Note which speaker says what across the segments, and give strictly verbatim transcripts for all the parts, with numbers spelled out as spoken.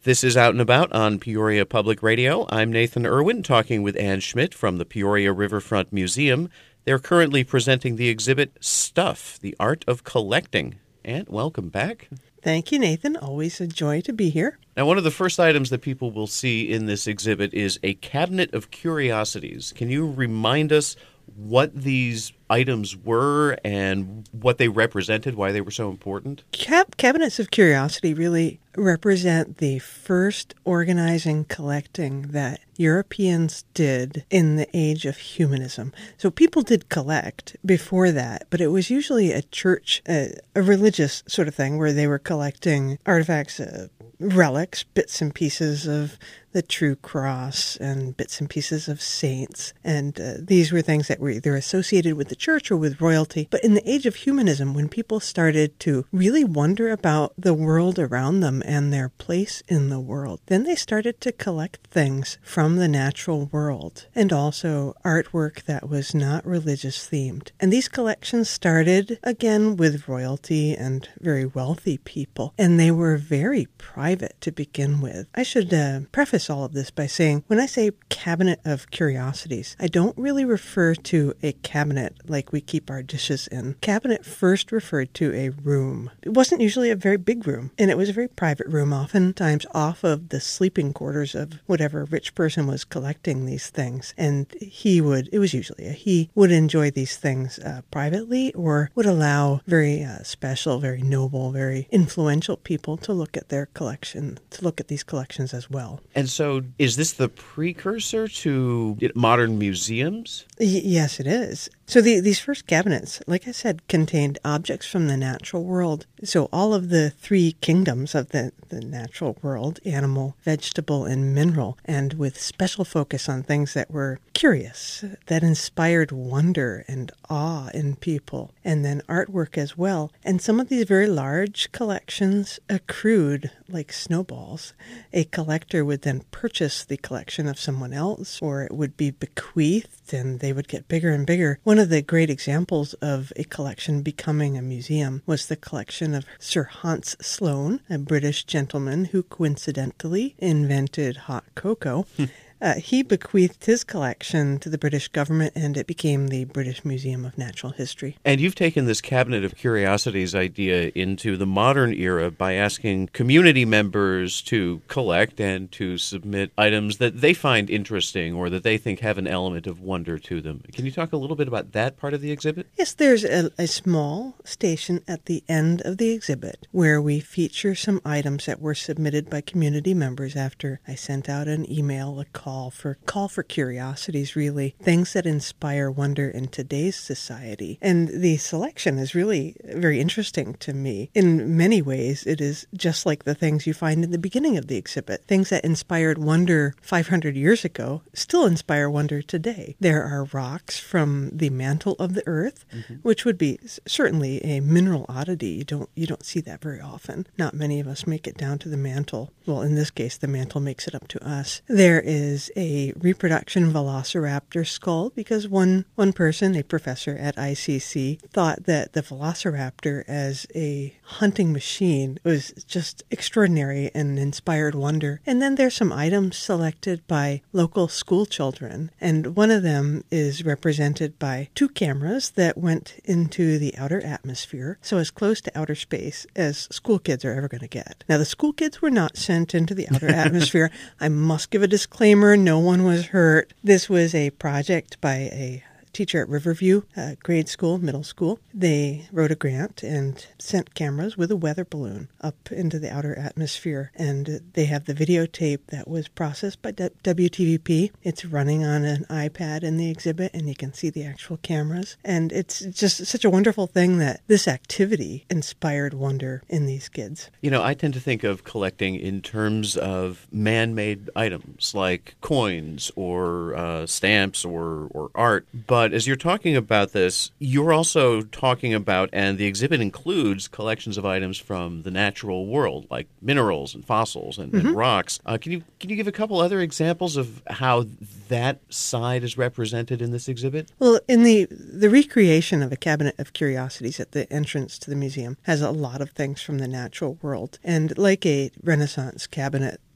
Speaker 1: This is Out and About on Peoria Public Radio. I'm Nathan Irwin, talking with Ann Schmidt from the Peoria Riverfront Museum. They're currently presenting the exhibit Stuff, the Art of Collecting. Ann, welcome back.
Speaker 2: Thank you, Nathan. Always a joy to be here.
Speaker 1: Now, one of the first items that people will see in this exhibit is a cabinet of curiosities. Can you remind us what these items were and what they represented, why they were so important?
Speaker 2: Cab- cabinets of curiosity really represent the first organizing collecting that Europeans did in the age of humanism. So people did collect before that, but it was usually a church, a, a religious sort of thing where they were collecting artifacts, uh, relics, bits and pieces of the true cross and bits and pieces of saints. And uh, these were things that were either associated with the church or with royalty. But in the age of humanism, when people started to really wonder about the world around them and their place in the world, then they started to collect things from the natural world and also artwork that was not religious themed. And these collections started again with royalty and very wealthy people, and they were very private to begin with. I should uh, preface all of this by saying, when I say cabinet of curiosities, I don't really refer to a cabinet like we keep our dishes in. Cabinet first referred to a room. It wasn't usually a very big room, and it was a very private room, oftentimes off of the sleeping quarters of whatever rich person was collecting these things. And he would, it was usually a he, would enjoy these things uh, privately or would allow very uh, special, very noble, very influential people to look at their collection, to look at these collections as well.
Speaker 1: And so is this the precursor to modern museums?
Speaker 2: Y- yes, it is. So the, these first cabinets, like I said, contained objects from the natural world. So all of the three kingdoms of the, the natural world, animal, vegetable, and mineral, and with special focus on things that were curious, that inspired wonder and awe in people, and then artwork as well. And some of these very large collections accrued like snowballs. A collector would then purchase the collection of someone else, or it would be bequeathed, and they would get bigger and bigger. One of the great examples of a collection becoming a museum was the collection of Sir Hans Sloane, a British gentleman who coincidentally invented hot cocoa. Uh, he bequeathed his collection to the British government, and it became the British Museum of Natural History.
Speaker 1: And you've taken this cabinet of curiosities idea into the modern era by asking community members to collect and to submit items that they find interesting or that they think have an element of wonder to them. Can you talk a little bit about that part of the exhibit?
Speaker 2: Yes, there's a, a small station at the end of the exhibit where we feature some items that were submitted by community members after I sent out an email, a call. Call for call for curiosities, really, things that inspire wonder in today's society. And the selection is really very interesting to me. In many ways, it is just like the things you find in the beginning of the exhibit. Things that inspired wonder five hundred years ago still inspire wonder today. There are rocks from the mantle of the earth, mm-hmm. which would be certainly a mineral oddity. You don't you don't see that very often. Not many of us make it down to the mantle. Well, in this case, the mantle makes it up to us. There is a reproduction velociraptor skull because one one person, a professor at I C C, thought that the velociraptor as a hunting machine was just extraordinary and inspired wonder. And then there's some items selected by local school children, and one of them is represented by two cameras that went into the outer atmosphere, so as close to outer space as school kids are ever going to get. Now, the school kids were not sent into the outer atmosphere. I must give a disclaimer. No one was hurt. This was a project by a teacher at Riverview, uh, grade school, middle school. They wrote a grant and sent cameras with a weather balloon up into the outer atmosphere. And they have the videotape that was processed by W T V P. It's running on an iPad in the exhibit, and you can see the actual cameras. And it's just such a wonderful thing that this activity inspired wonder in these kids.
Speaker 1: You know, I tend to think of collecting in terms of man-made items like coins or uh, stamps or, or art. But as you're talking about this, you're also talking about, and the exhibit includes collections of items from the natural world, like minerals and fossils and, mm-hmm. and rocks. Uh, can you can you give a couple other examples of how that side is represented in this exhibit?
Speaker 2: Well, in the the recreation of a cabinet of curiosities at the entrance to the museum has a lot of things from the natural world. And like a Renaissance cabinet,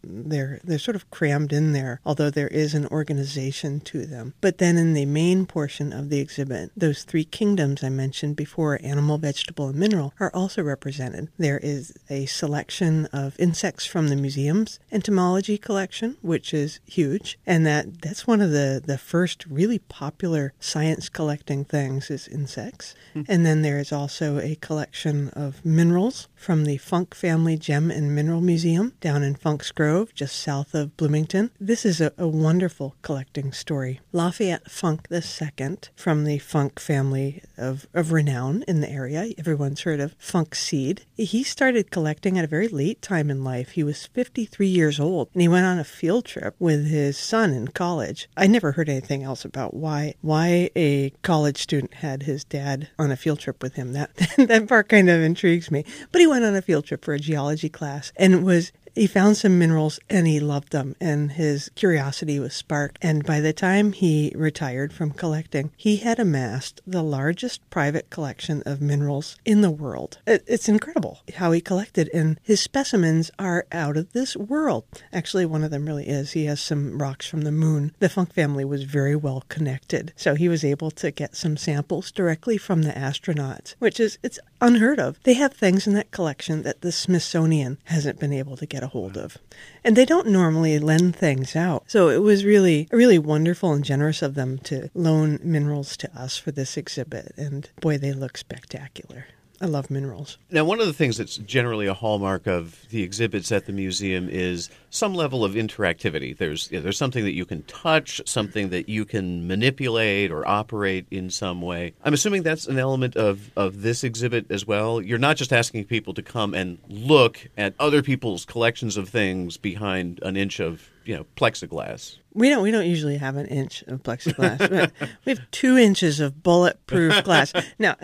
Speaker 2: They're they're sort of crammed in there, although there is an organization to them. But then in the main portion of the exhibit, those three kingdoms I mentioned before, animal, vegetable, and mineral, are also represented. There is a selection of insects from the museum's entomology collection, which is huge, and that, that's one of the, the first really popular science collecting things is insects. Hmm. And then there is also a collection of minerals from the Funk Family Gem and Mineral Museum down in Funk's Grove, just south of Bloomington. This is a, a wonderful collecting story. Lafayette Funk the Second, from the Funk family of, of renown in the area. Everyone's heard of Funk Seed. He started collecting at a very late time in life. He was fifty-three years old, and he went on a field trip with his son in college. I never heard anything else about why why a college student had his dad on a field trip with him. That that part kind of intrigues me. But he went on a field trip for a geology class and was He found some minerals and he loved them, and his curiosity was sparked. And by the time he retired from collecting, he had amassed the largest private collection of minerals in the world. It's incredible how he collected, and his specimens are out of this world. Actually, one of them really is. He has some rocks from the moon. The Funk family was very well connected, so he was able to get some samples directly from the astronauts, which is, it's unheard of. They have things in that collection that the Smithsonian hasn't been able to get a hold of. And they don't normally lend things out. So it was really, really wonderful and generous of them to loan minerals to us for this exhibit. And boy, they look spectacular. I love minerals.
Speaker 1: Now, one of the things that's generally a hallmark of the exhibits at the museum is some level of interactivity. There's you know, there's something that you can touch, something that you can manipulate or operate in some way. I'm assuming that's an element of, of this exhibit as well. You're not just asking people to come and look at other people's collections of things behind an inch of, you know, plexiglass.
Speaker 2: We don't. We don't usually have an inch of plexiglass. We have two inches of bulletproof glass. No,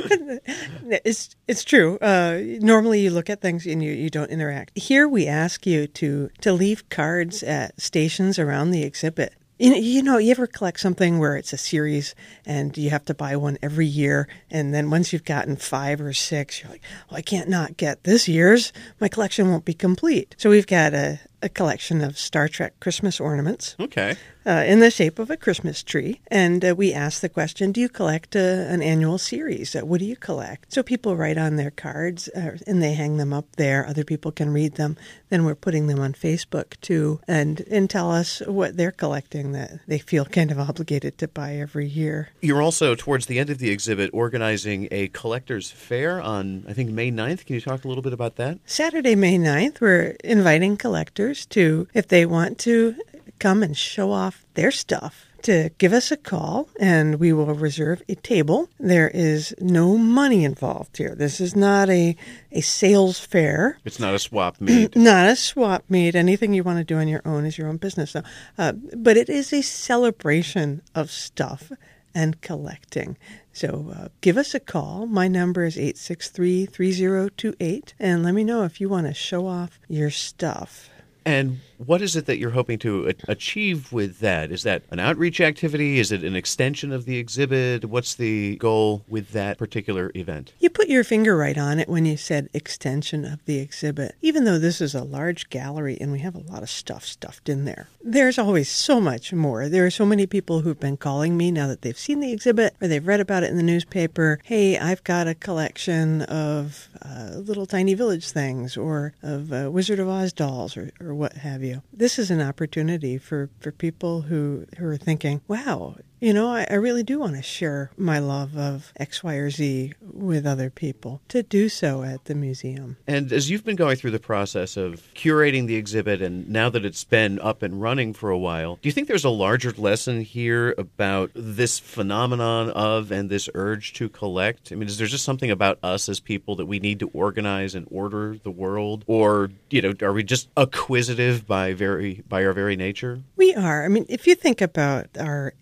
Speaker 2: it's it's true. Uh, normally, you look at things and you, you don't interact. Here, we ask you to to leave cards at stations around the exhibit. You know, you know, you ever collect something where it's a series and you have to buy one every year, and then once you've gotten five or six, you're like, oh, I can't not get this year's. My collection won't be complete. So we've got a, a collection of Star Trek Christmas ornaments.
Speaker 1: Okay.
Speaker 2: Uh, in the shape of a Christmas tree. And uh, we ask the question, do you collect a, an annual series? Uh, what do you collect? So people write on their cards uh, and they hang them up there. Other people can read them. Then we're putting them on Facebook too, and, and tell us what they're collecting that they feel kind of obligated to buy every year.
Speaker 1: You're also, towards the end of the exhibit, organizing a collector's fair on, I think, May ninth. Can you talk a little bit about that?
Speaker 2: Saturday, May ninth, we're inviting collectors to, if they want to, come and show off their stuff, to give us a call, and we will reserve a table. There is no money involved here. This is not a, a sales fair.
Speaker 1: It's not a swap meet.
Speaker 2: Not a swap meet. Anything you want to do on your own is your own business. So, uh, but it is a celebration of stuff and collecting. So uh, give us a call. My number is eight six three, three zero two eight, and let me know if you want to show off your stuff.
Speaker 1: And what is it that you're hoping to achieve with that? Is that an outreach activity? Is it an extension of the exhibit? What's the goal with that particular event?
Speaker 2: You put your finger right on it when you said extension of the exhibit. Even though this is a large gallery and we have a lot of stuff stuffed in there, there's always so much more. There are so many people who've been calling me now that they've seen the exhibit or they've read about it in the newspaper. Hey, I've got a collection of uh, little tiny village things, or of uh, Wizard of Oz dolls, or, or what have you. This is an opportunity for, for people who, who are thinking, wow, you know, I, I really do want to share my love of X, Y, or Z with other people, to do so at the museum.
Speaker 1: And as you've been going through the process of curating the exhibit, and now that it's been up and running for a while, do you think there's a larger lesson here about this phenomenon of and this urge to collect? I mean, is there just something about us as people that we need to organize and order the world? Or, you know, are we just acquisitive by very by our very nature?
Speaker 2: We are. I mean, if you think about our ancestors,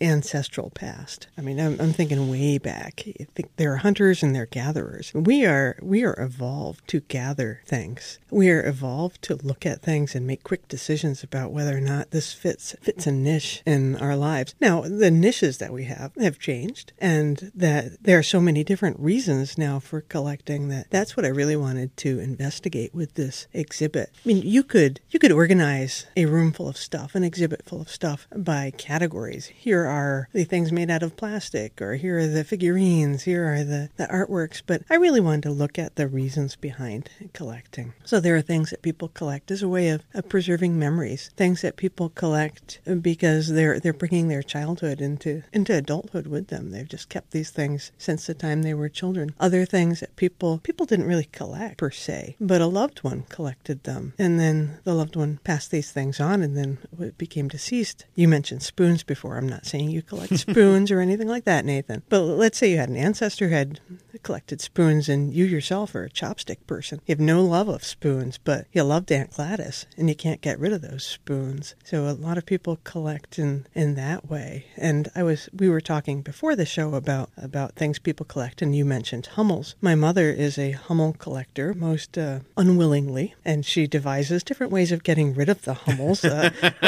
Speaker 2: ancestral past. I mean, I'm, I'm thinking way back. I think there are hunters and there are gatherers. We are we are evolved to gather things. We are evolved to look at things and make quick decisions about whether or not this fits fits a niche in our lives. Now, the niches that we have have changed, and that there are so many different reasons now for collecting that that's what I really wanted to investigate with this exhibit. I mean, you could you could organize a room full of stuff, an exhibit full of stuff by categories. Here are the things made out of plastic, or here are the figurines, here are the, the artworks, but I really wanted to look at the reasons behind collecting. So there are things that people collect as a way of, of preserving memories, things that people collect because they're they're bringing their childhood into into adulthood with them. They've just kept these things since the time they were children. Other things that people people didn't really collect per se, but a loved one collected them, and then the loved one passed these things on, and then it became deceased. You mentioned spoons before. I'm not saying you collect spoons or anything like that, Nathan, but let's say you had an ancestor who had collected spoons, and you yourself are a chopstick person. You have no love of spoons, but you loved Aunt Gladys, and you can't get rid of those spoons. So a lot of people collect in, in that way. And I was we were talking before the show about, about things people collect, and you mentioned Hummels. My mother is a Hummel collector, most uh, unwillingly, and she devises different ways of getting rid of the Hummels. Uh,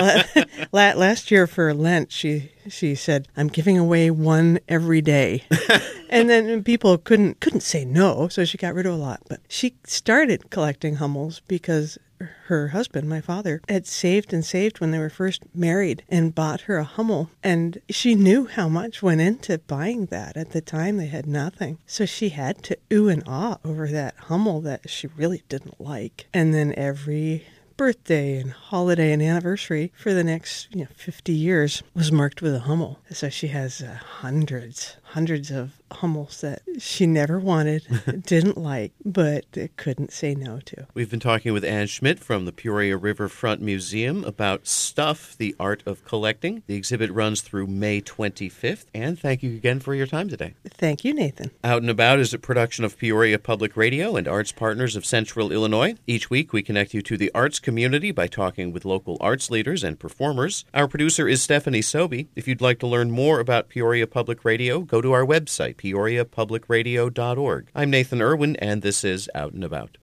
Speaker 2: last year for Lent, she she said, "I'm giving away one every day." And then people couldn't couldn't say no, so she got rid of a lot. But she started collecting Hummels because her husband, my father, had saved and saved when they were first married and bought her a Hummel. And she knew how much went into buying that. At the time, they had nothing. So she had to ooh and ah over that Hummel that she really didn't like. And then every birthday and holiday and anniversary for the next you know, fifty years was marked with a Hummel. So she has uh, hundreds, hundreds of Hummels that she never wanted, didn't like, but couldn't say no to.
Speaker 1: We've been talking with Anne Schmidt from the Peoria Riverfront Museum about Stuff, the Art of Collecting. The exhibit runs through May twenty-fifth. Anne, thank you again for your time today.
Speaker 2: Thank you, Nathan.
Speaker 1: Out and About is a production of Peoria Public Radio and Arts Partners of Central Illinois. Each week we connect you to the arts community by talking with local arts leaders and performers. Our producer is Stephanie Sobey. If you'd like to learn more about Peoria Public Radio, go to our website, peoria public radio dot org. I'm Nathan Irwin, and this is Out and About.